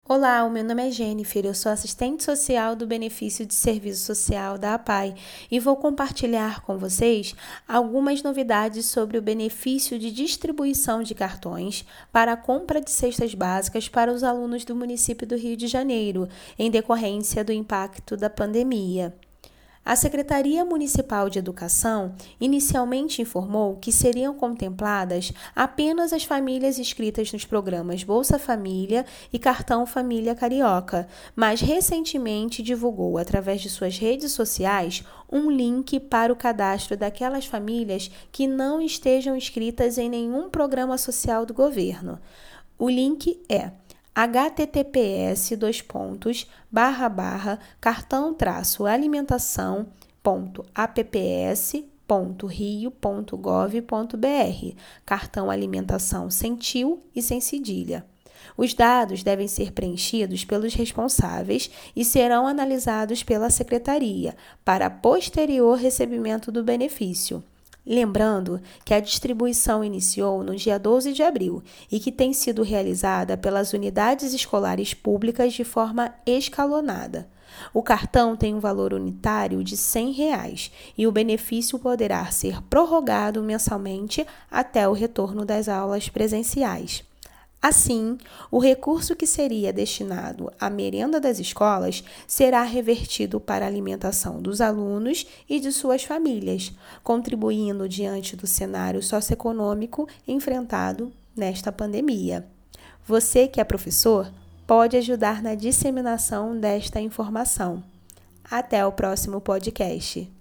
Olá, o meu nome é Jennifer, eu sou assistente social do Benefício de Serviço Social da APAE e vou compartilhar com vocês algumas novidades sobre o benefício de distribuição de cartões para a compra de cestas básicas para os alunos do município do Rio de Janeiro, em decorrência do impacto da pandemia. A Secretaria Municipal de Educação inicialmente informou que seriam contempladas apenas as famílias inscritas nos programas Bolsa Família e Cartão Família Carioca, mas recentemente divulgou, através de suas redes sociais, um link para o cadastro daquelas famílias que não estejam inscritas em nenhum programa social do governo. O link é https://cartãotraço-alimentação.apps.rio.gov.br, cartão alimentação sem tio e sem cedilha. Os dados devem ser preenchidos pelos responsáveis e serão analisados pela Secretaria para posterior recebimento do benefício. Lembrando que a distribuição iniciou no dia 12 de abril e que tem sido realizada pelas unidades escolares públicas de forma escalonada. O cartão tem um valor unitário de R$ 100 e o benefício poderá ser prorrogado mensalmente até o retorno das aulas presenciais. Assim, o recurso que seria destinado à merenda das escolas será revertido para a alimentação dos alunos e de suas famílias, contribuindo diante do cenário socioeconômico enfrentado nesta pandemia. Você que é professor pode ajudar na disseminação desta informação. Até o próximo podcast.